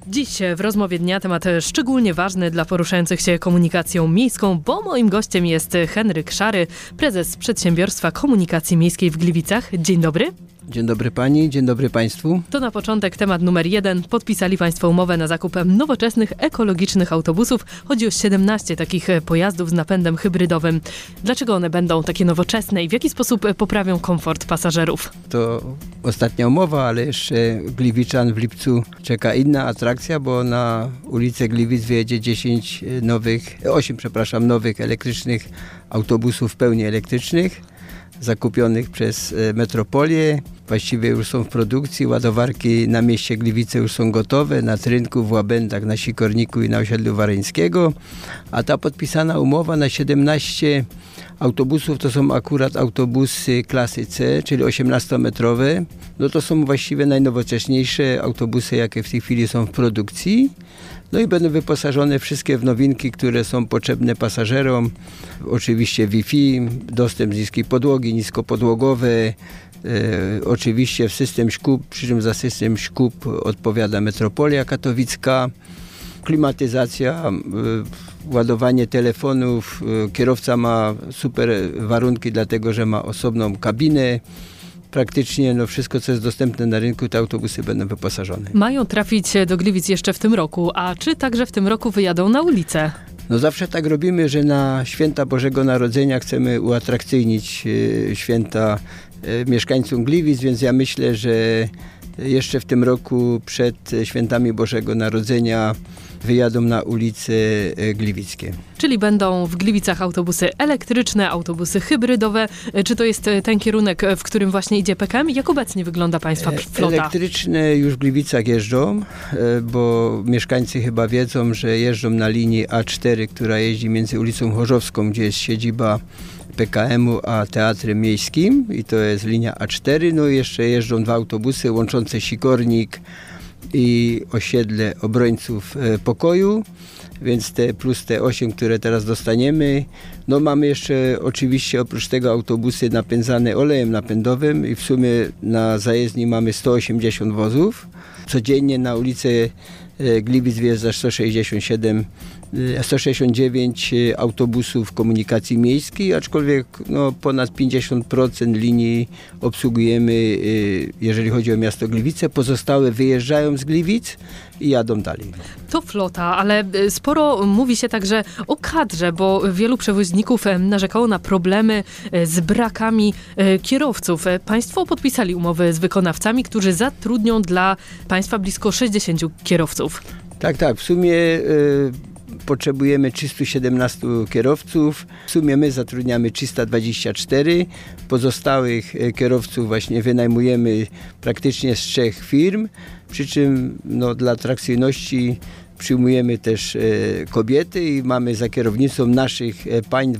Dziś w rozmowie dnia temat szczególnie ważny dla poruszających się komunikacją miejską, bo moim gościem jest Henryk Szary, prezes Przedsiębiorstwa Komunikacji Miejskiej w Gliwicach. Dzień dobry. Dzień dobry pani, dzień dobry państwu. To na początek temat numer 1. Podpisali państwo umowę na zakup nowoczesnych, ekologicznych autobusów. Chodzi o 17 takich pojazdów z napędem hybrydowym. Dlaczego one będą takie nowoczesne i w jaki sposób poprawią komfort pasażerów? To ostatnia umowa, ale jeszcze Gliwiczan w lipcu czeka inna atrakcja, bo na ulicę Gliwic wyjedzie 8 nowych elektrycznych autobusów w pełni elektrycznych, zakupionych przez Metropolię. Właściwie już są w produkcji. Ładowarki na mieście Gliwice już są gotowe, na Trynku, w Łabędach, na Sikorniku i na osiedlu Wareńskiego. A ta podpisana umowa na 17 autobusów to są akurat autobusy klasy C, czyli 18-metrowe. No to są właściwie najnowocześniejsze autobusy, jakie w tej chwili są w produkcji. No i będą wyposażone wszystkie w nowinki, które są potrzebne pasażerom. Oczywiście Wi-Fi, dostęp z niskiej podłogi, niskopodłogowe, oczywiście w system ŚKUB, przy czym za system ŚKUB odpowiada Metropolia Katowicka, klimatyzacja, ładowanie telefonów, kierowca ma super warunki, dlatego że ma osobną kabinę. Praktycznie wszystko, co jest dostępne na rynku, te autobusy będą wyposażone. Mają trafić do Gliwic jeszcze w tym roku, a czy także w tym roku wyjadą na ulicę? No zawsze tak robimy, że na święta Bożego Narodzenia chcemy uatrakcyjnić święta mieszkańcom Gliwic, więc ja myślę, że jeszcze w tym roku przed świętami Bożego Narodzenia wyjadą na ulice gliwickie. Czyli będą w Gliwicach autobusy elektryczne, autobusy hybrydowe. Czy to jest ten kierunek, w którym właśnie idzie PKM? Jak obecnie wygląda państwa flota? Elektryczne już w Gliwicach jeżdżą, bo mieszkańcy chyba wiedzą, że jeżdżą na linii A4, która jeździ między ulicą Chorzowską, gdzie jest siedziba PKM-u, a Teatrem Miejskim i to jest linia A4. No i jeszcze jeżdżą 2 autobusy łączące Sikornik i osiedle Obrońców Pokoju, więc plus te 8, które teraz dostaniemy. No mamy jeszcze oczywiście oprócz tego autobusy napędzane olejem napędowym i w sumie na zajezdni mamy 180 wozów. Codziennie na ulicę Gliwic wjeżdża 169 autobusów komunikacji miejskiej, aczkolwiek ponad 50% linii obsługujemy, jeżeli chodzi o miasto Gliwice. Pozostałe wyjeżdżają z Gliwic i jadą dalej. To flota, ale sporo mówi się także o kadrze, bo wielu przewoźników narzekało na problemy z brakami kierowców. Państwo podpisali umowy z wykonawcami, którzy zatrudnią dla państwa blisko 60 kierowców. Tak. W sumie potrzebujemy 317 kierowców. W sumie my zatrudniamy 324. Pozostałych kierowców właśnie wynajmujemy praktycznie z 3 firm. Przy czym dla atrakcyjności przyjmujemy też kobiety i mamy za kierownicą naszych pań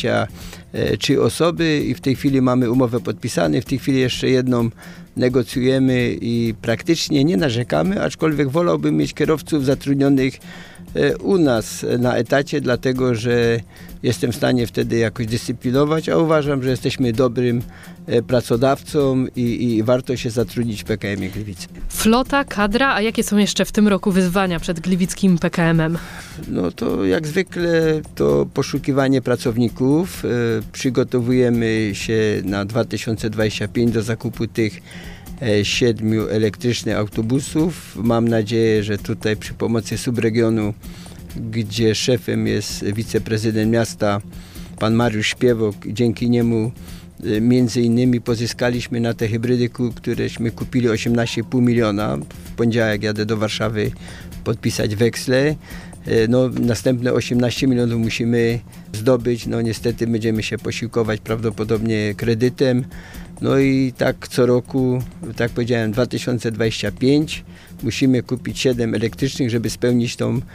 23 osoby i w tej chwili mamy umowę podpisaną. W tej chwili jeszcze jedną negocjujemy i praktycznie nie narzekamy, aczkolwiek wolałbym mieć kierowców zatrudnionych u nas na etacie, dlatego że jestem w stanie wtedy jakoś dyscyplinować, a uważam, że jesteśmy dobrym pracodawcą i warto się zatrudnić w PKM-ie Gliwice. Flota, kadra, a jakie są jeszcze w tym roku wyzwania przed gliwickim PKM-em? No to jak zwykle to poszukiwanie pracowników. Przygotowujemy się na 2025 do zakupu tych 7 elektrycznych autobusów. Mam nadzieję, że tutaj przy pomocy subregionu, gdzie szefem jest wiceprezydent miasta, pan Mariusz Śpiewok, dzięki niemu między innymi pozyskaliśmy na te hybrydy, któreśmy kupili 18,5 miliona. W poniedziałek jadę do Warszawy podpisać weksle. Następne 18 milionów musimy zdobyć. Niestety będziemy się posiłkować prawdopodobnie kredytem. I tak co roku, tak powiedziałem, 2025 musimy kupić 7 elektrycznych, żeby spełnić tą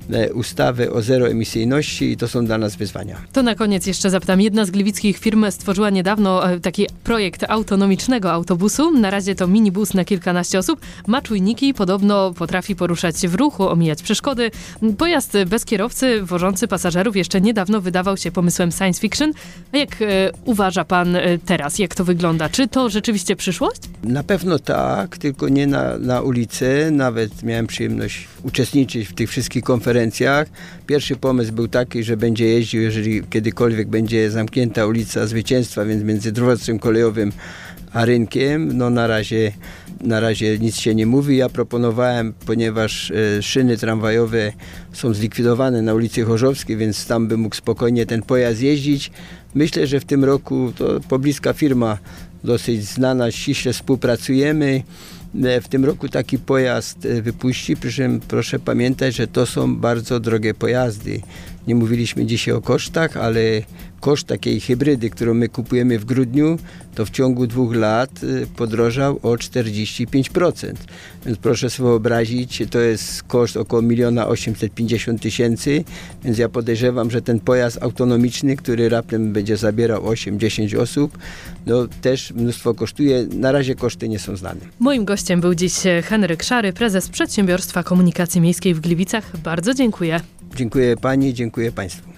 ustawę o zeroemisyjności i to są dla nas wyzwania. To na koniec jeszcze zapytam. Jedna z gliwickich firm stworzyła niedawno taki projekt autonomicznego autobusu. Na razie to minibus na kilkanaście osób. Ma czujniki, podobno potrafi poruszać się w ruchu, omijać przeszkody. Pojazd bez kierowcy, wożący pasażerów jeszcze niedawno wydawał się pomysłem science fiction. A jak uważa pan teraz, jak to wygląda? Czy to rzeczywiście przyszłość? Na pewno tak, tylko nie na ulicy. Nawet miałem przyjemność uczestniczyć w tych wszystkich konferencjach. Pierwszy pomysł był taki, że będzie jeździł, jeżeli kiedykolwiek będzie zamknięta ulica Zwycięstwa, więc między dworcem kolejowym a rynkiem. No na razie nic się nie mówi. Ja proponowałem, ponieważ szyny tramwajowe są zlikwidowane na ulicy Chorzowskiej, więc tam by mógł spokojnie ten pojazd jeździć. Myślę, że w tym roku to pobliska firma, dosyć znana, ściśle współpracujemy. W tym roku taki pojazd wypuści. Proszę pamiętać, że to są bardzo drogie pojazdy. Nie mówiliśmy dzisiaj o kosztach, ale koszt takiej hybrydy, którą my kupujemy w grudniu, to w ciągu 2 lat podrożał o 45%. Więc proszę sobie wyobrazić, to jest koszt około 1 850 000, więc ja podejrzewam, że ten pojazd autonomiczny, który raptem będzie zabierał 8-10 osób, no też mnóstwo kosztuje. Na razie koszty nie są znane. Moim gościem był dziś Henryk Szary, prezes Przedsiębiorstwa Komunikacji Miejskiej w Gliwicach. Bardzo dziękuję. Dziękuję pani, dziękuję państwu.